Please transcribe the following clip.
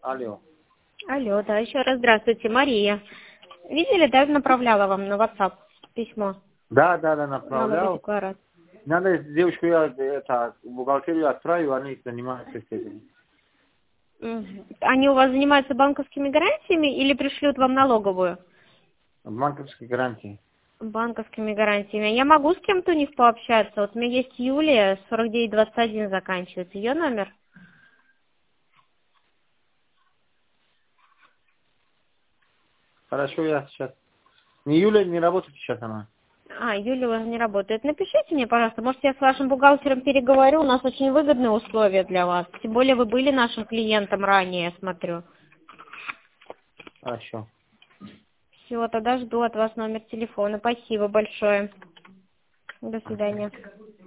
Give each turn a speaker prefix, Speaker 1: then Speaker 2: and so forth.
Speaker 1: Алло.
Speaker 2: Алло, да, еще раз здравствуйте, Мария. Видели, да, направляла вам на WhatsApp письмо,
Speaker 1: Да,
Speaker 2: налоговой
Speaker 1: направлял.
Speaker 2: декларации.
Speaker 1: Надо девушку я в бухгалтерию отправил, они занимаются этим.
Speaker 2: Они у вас занимаются банковскими гарантиями или пришлют вам налоговую?
Speaker 1: Банковские гарантии.
Speaker 2: Банковскими гарантиями. Я могу с кем-то у них пообщаться. Вот у меня есть Юлия, 4921 заканчивается. Ее номер?
Speaker 1: Хорошо, я сейчас. Не Юля не работает сейчас она.
Speaker 2: Юлия уже не работает. Напишите мне, пожалуйста, может, я с вашим бухгалтером переговорю. У нас очень выгодные условия для вас. Тем более вы были нашим клиентом ранее, я смотрю.
Speaker 1: Хорошо.
Speaker 2: Все, тогда жду от вас номер телефона. Спасибо большое. До свидания.